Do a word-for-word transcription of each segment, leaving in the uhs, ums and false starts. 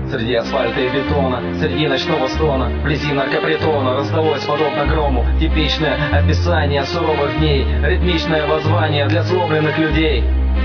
Среди асфальта и бетона, среди ночного стона, вблизи наркопритона раздалось подобно грому типичное описание суровых дней, ритмичное воззвание для сломленных людей.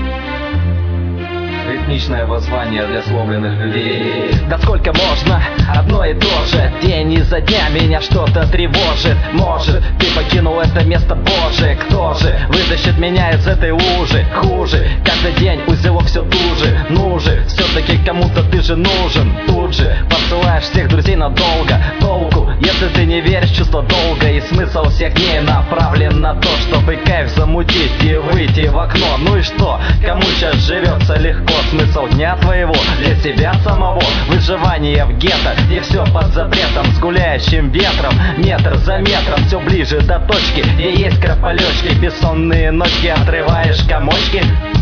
Ритмичное воззвание для сломленных людей. Да сколько можно одно и то же? День изо дня меня что-то тревожит. Может, ты покинул это место, Боже. Кто же вытащит меня из этой лужи? Хуже, каждый день узелок все туже. Ну же, все-таки кому-то ты же нужен. Тут же посылаешь всех друзей надолго. Толку, если ты не веришь в чувство долга. И смысл всех дней направлен на то, чтобы кайф замутить и выйти в окно. Ну и что, кому сейчас живется легко? Смысл дня твоего для себя самого. Выживание в гетто, и все под запретом. С гуляющим ветром, метр за метром, все ближе до точки, где есть крополечки. Бессонные ночки, отрываешь комочки.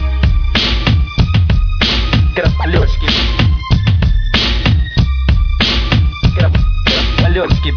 Крополечки. Крополечки.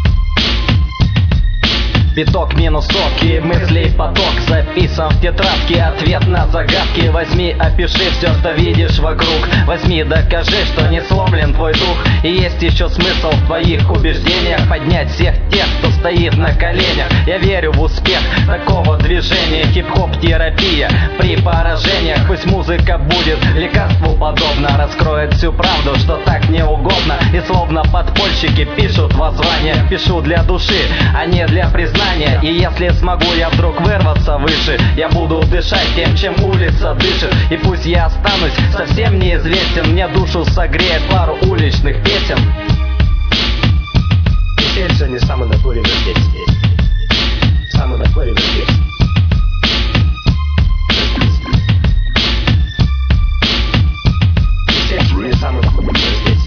Биток минус соки, мыслей поток записан в тетрадке. Ответ на загадки. Возьми, опиши все, что видишь вокруг. Возьми, докажи, что не сломлен твой дух. И есть еще смысл в твоих убеждениях. Поднять всех тех, кто стоит на коленях. Я верю в успех такого движения. Хип-хоп терапия при поражениях. Пусть музыка будет лекарству подобно. Раскроет всю правду, что так не угодно. И словно подпольщики пишут воззвания. Пишу для души, а не для признания. И если смогу я вдруг вырваться выше, я буду дышать тем, чем улица дышит. И пусть я останусь совсем неизвестен, мне душу согреет пару уличных песен. Веселье не самый накуренный здесь. Самый накуренный здесь. Веселье не самый накуренный здесь.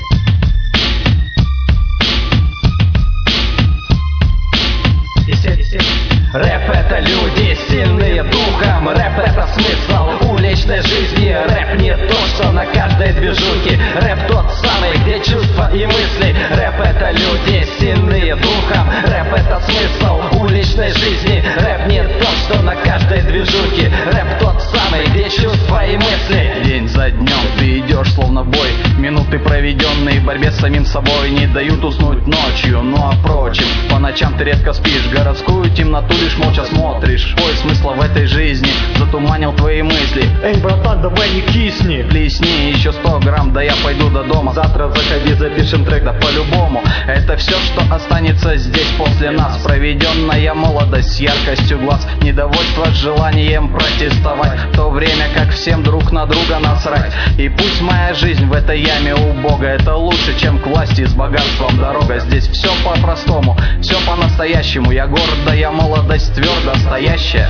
Рэп — это люди, сильные духом. Рэп — это смысл уличной жизни. Рэп не то, что на каждой движухе. Рэп тот самый, где чувства и мысли. Рэп — это люди, сильные духом. Рэп — это смысл уличной жизни. Рэп не то, что на каждой движухе. Рэп тот самый, где чувства и мысли. День за днем ты идешь словно в бой. Минуты, проведенные в борьбе с самим собой, не дают уснуть ночью. Ну а впрочем, по ночам ты редко спишь. Городскую темноту лишь молча смотришь. Поиск смысла в этой жизни затуманил твои мысли. Эй, братан, давай не кисни. Плесни еще сто грамм, да я пойду до дома. Завтра заходи, запишем трек, да по-любому. Это все, что останется здесь после нас. Проведенная молодость с яркостью глаз. Недовольство с желанием протестовать, в то время как всем друг на друга насрать. И пусть моя жизнь в этой яме убога, это лучше, чем к власти с богатством дорога. Здесь все по-простому, все по-настоящему. Я гордая молодость, твердо стоящая.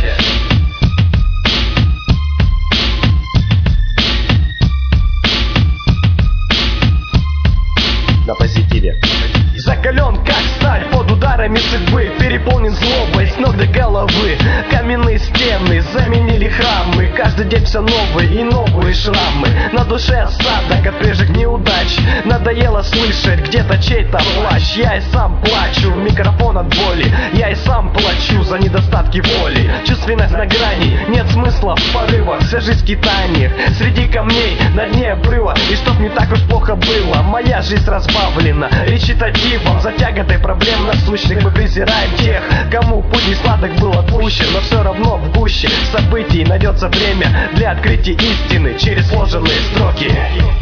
На позитиве. Закален как сталь под ударами судьбы, переполнен злобой с ног до головы. Каменные стены заменили храмы, каждый день все новые и новые шрамы. На душе осадок от прежних неудач, надоело слышать где-то чей-то плач. Я и сам плачу в микрофон от боли, я и сам плачу за недостатки воли. Чувственность на грани, нет смысла в порывах. Вся жизнь в скитаниях, среди камней на дне обрыва. И чтоб не так уж плохо было, моя жизнь разбавлена речитативом. За тяготой проблем насущных мы презираем тех, кому путь не сладок был отпущен. Но все равно в гуще событий найдется время для открытия истины через сложенные строки.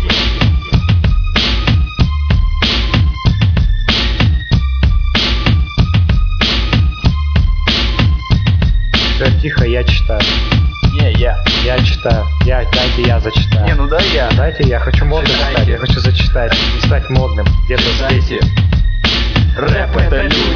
Все тихо, я читаю. Не, я. Я читаю. Я, дайте я зачитаю. Не, ну да я. Дайте я хочу модным стать. Я хочу зачитать. Стать модным. Где-то здесь. Рэп — это люди,